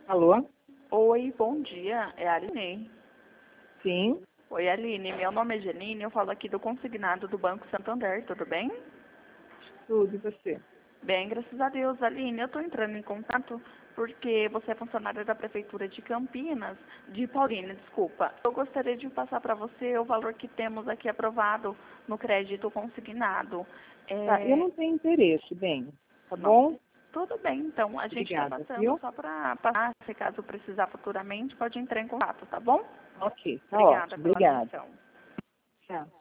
Alô? Oi, bom dia. É a Aline. Sim, Oi, Aline. Meu nome é Janine. Eu falo aqui do consignado do Banco Santander. Tudo bem? tudo e você? Bem, graças a Deus, Aline. Eu estou entrando em contato porque você é funcionária da Prefeitura de Campinas, de Paulínia, desculpa. Eu gostaria de passar para você o valor que temos aqui aprovado no crédito consignado. Tá, eu É, não tenho interesse, bem, tá não, bom? tudo bem, então. A gente está Obrigada, passando viu? só para passar, se caso precisar futuramente, pode entrar em contato, tá bom? Ok, tá Obrigada ótimo, pela obrigada. atenção. Tchau.